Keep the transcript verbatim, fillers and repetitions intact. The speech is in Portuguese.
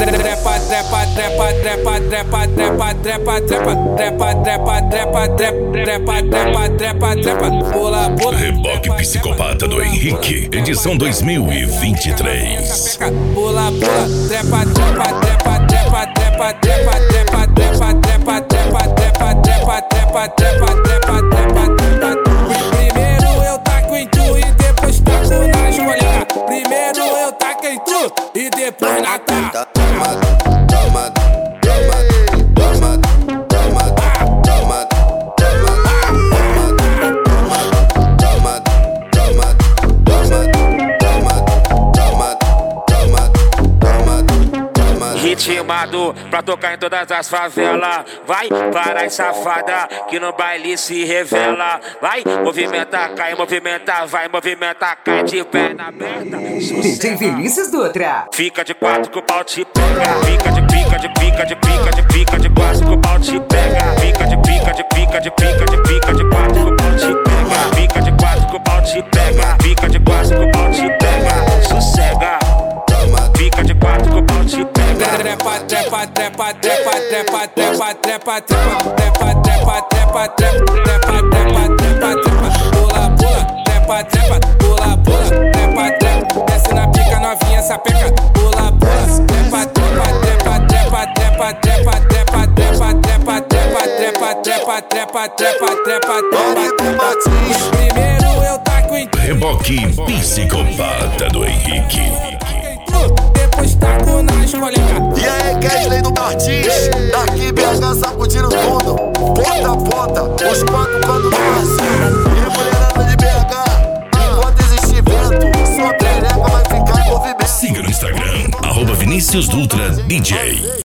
trepa, trepa, trepa, trepa, trepa, trepa, trepa, trepa, trepa, trepa, trepa, trepa, trepa, trepa, trepa, pula, pula. Reboque Psicopata do Henrique, edição dois mil e vinte e três. Pula, pula, trepa, trepa, trepa, trepa, trepa, trepa, trepa, trepa, trepa, trepa, trepa, trepa, trepa, trepa, trepa, trepa, trepa. Primeiro eu taco em tu e depois taco nas colegas. Primeiro eu taco em tu e depois na tá. Ritmado pra tocar em todas as favelas. Vai, para safada que no baile se revela. Vai, movimenta, cai, movimenta, vai, movimenta, cai de perna aberta. D J Vinícius Dutra. Fica de quatro que o pau te pega. Fica de pica, de pica, de pica, de pica, de quatro que o pau te pega. Fica de pica, de pica, de pica, de pica, de quatro que o pau te pega. Fica de quatro que o pau te pega. Fica de quatro que o pau te pega. Sossega. Fica de quatro que o pau te pega. Trepa, trepa, trepa, trepa, trepa, trepa, trepa, trepa, trepa, trepa, trepa, trepa, trepa, trepa, trepa, trepa, pula, pula, trepa, trepa, pula, pula, trepa, trepa, desce na pica novinha sapeca, pula, pula, trepa, trepa, trepa, trepa, trepa, trepa, trepa, trepa, trepa, trepa, trepa, trepa, trepa, trepa, trepa, trepa. Primeiro eu taco em tu, Reboque Psicopata do Henrique. depois taco nas colegas. E aí, Kesley do Martins, daqui B H sacudindo tudo, ponta a ponta, os quatro quando passa. E mulherada de B H, enquanto existir vento, sua perereca vai ficar em movimento. Siga no Instagram, arroba Vinícius Dutra D J.